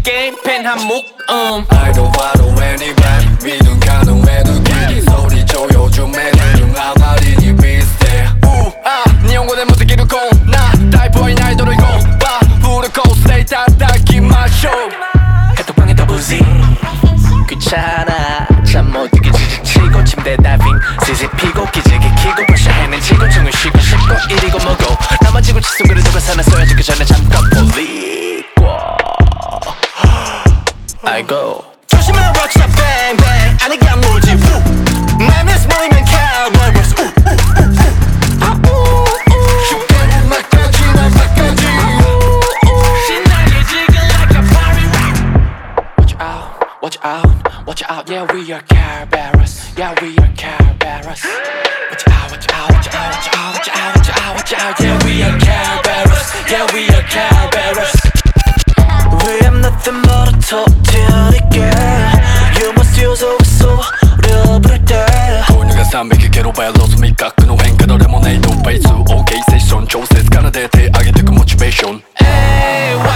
게임 펜 한몫 I don't follow any rap 미둔 가능해도 길이 소리 줘 요즘에 대중 아마리니 비슷해 네 연구된 모습 이루고 나 타이포인 아이돌을 고봐 부르고 stay 따따기 마쇼 카톡방에 더부지 귀찮아 잠 못 들게 지지치고 침대 다이빙 CC 피고 기지개 키고 벌써 해는 치고 등을 쉬고 싶고 이리고 뭐고 나만 지고 치순 그래도 그 산에 써야지기 전에 잠깐 볼리고 아이고 조심해 watch that bang bang 아니가 뭐지 내 미스 모이면 cowboys 쉽게 음악까지 나까지 신나게 지금 like a party rock watch out watch out yeah we are care bearers yeah we are care bearers watch out watch out watch out watch out watch out watch out watch out yeah we are care bearers yeah we are care bearers we have nothing but a totally girl you must use a 소리를 부를 때 돈유가 300개로 발로서 미깎은 오행가 너의 모네이도 베이스 오케이 세션 조세스 가나데 대학의 듣고 모티베이션 Hey